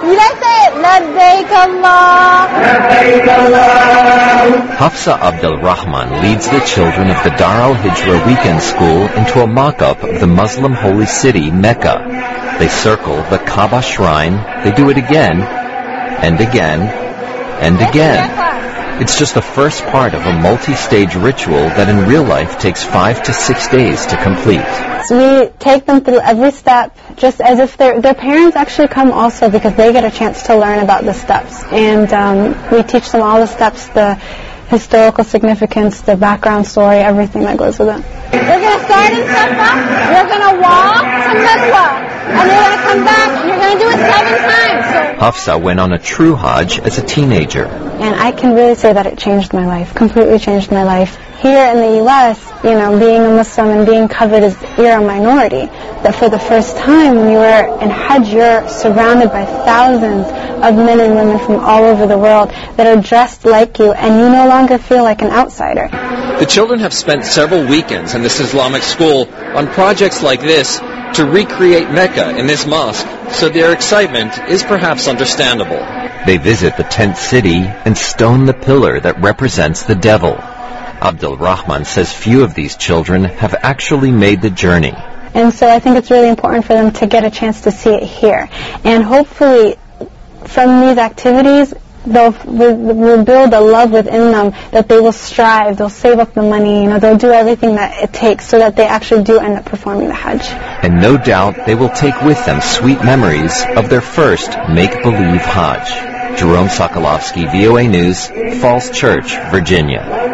You guys say it. Labbaik Allah. Labbaik Allah. Hafsa Abdul Rahman leads the children of the Dar al-Hijra Weekend School into a mock-up of the Muslim holy city, Mecca. They circle the Kaaba shrine. They do it again, and again, and again. It's just the first part of a multi-stage ritual that in real life takes 5 to 6 days to complete. So we take them through every step, just as if their parents actually come also, because they get a chance to learn about the steps. And we teach them all the steps, the historical significance, the background story, everything that goes with it. You're going to start in Safa, you're going to walk to Marwa, and you're going to come back, and you're going to do it 7 times. So Hafsa went on a true Hajj as a teenager. And I can really say that it changed my life, completely changed my life. Here in the U.S., being a Muslim and being covered as you're a minority, that for the first time when you are in Hajj, you're surrounded by thousands of men and women from all over the world that are dressed like you, and you no longer feel like an outsider. The children have spent several weekends in this Islamic school on projects like this to recreate Mecca in this mosque, so their excitement is perhaps understandable. They visit the tent city and stone the pillar that represents the devil. Abdul Rahman says few of these children have actually made the journey. And so I think it's really important for them to get a chance to see it here. And hopefully from these activities, we'll build a love within them that they will strive, they'll save up the money, they'll do everything that it takes so that they actually do end up performing the Hajj. And no doubt they will take with them sweet memories of their first make-believe Hajj. Jerome Sokolovsky, VOA News, Falls Church, Virginia.